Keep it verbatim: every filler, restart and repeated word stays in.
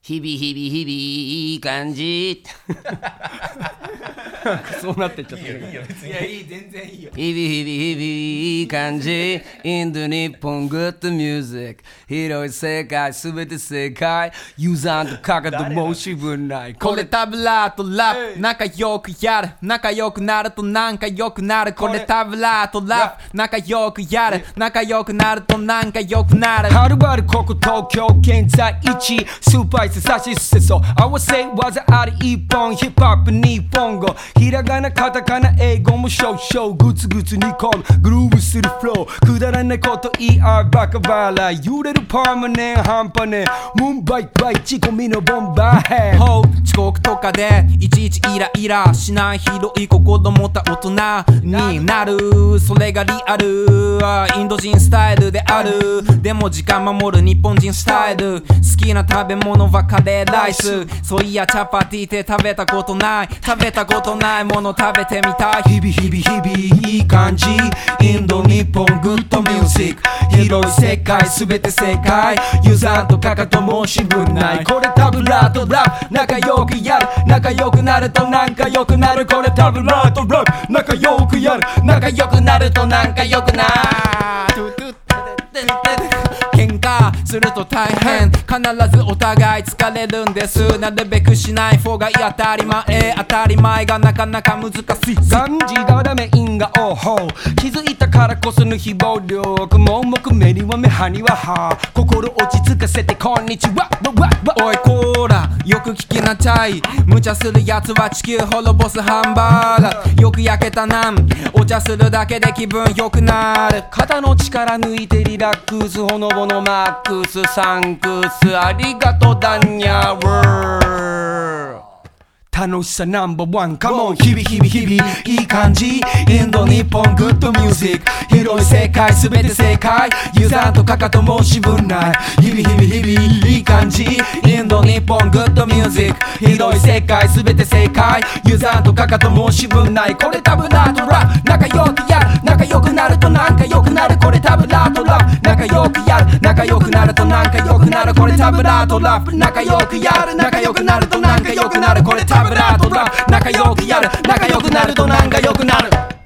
日々日々日々いい感じそうなってっちゃった。いいよいいよ別に。いやいい全然いいよ。日々日々日々いい感じ。インド日本グッドミュージック。広い世界すべて正解。ユーザーとかかと申し分ない。これタブラーとラップ仲良くやる。仲良くなるとなんか良くなる。これタブラーとラップ仲良くやる。仲良くなるとなんか良くなる。はるばるここ東京現在一スーパーイスさしすせそ合わせ技あり一本ヒップホップ日本語ひらがなカタカナ英語も少々グツグツ煮込むグルーブするフローくだらないこと言い合うバカ笑い揺れるパーマネン半端ねムンバイバイ仕込みのボンバーヘッド遅刻とかでいちいちイライラしない広い心持った大人になるそれがリアルインド人スタイルであるでも時間守る日本人スタイル好きな食べ物はカレーライスそういやチャパティって食べたことない食べたことないもの食べてみたい日々日々日々いい感じインド日本グッドミュージック広い世界すべて正解ユーザーとかかと申し分ないこれタブラーとラップ仲良くやる仲良くなるとなんか良くなるこれタブラーとラップ仲良くやる仲良くなるとなんか良くなる喧嘩すると大変必ずお互い疲れるんですなるべくしない方がいい当たり前当たり前がなかなか難しいガンジがダメ因果応報気づいたからこその非暴力盲目目には目歯には歯心落ち着かせてこんにちはおいこーらよく聞きなさい無茶するやつは地球滅ぼすハンバーガーよく焼けたナンお茶するだけで気分良くなる肩の力抜いてリラックスほのぼのマックスサンクスありがとうダンニャー楽しさナンバーワンカモン日々日々日々いい感じインド日本グッドミュージック広い世界すべて正解ユーザーとかかと申し分ない日々日々日々いい感じインド日本グッドミュージック広い世界すべて正解ユーザーとかかと申し分ないこれタブラーとラップ仲良くやる仲良くなるとなんか良くなるこれタブラーとラップ仲良くやる仲良くなるとなんか良くなるこれタブラーとラップ仲良くやる仲良くなるとなんか良くなるこれタブラーとラップ仲良くやる仲良くなるとなんか良くなる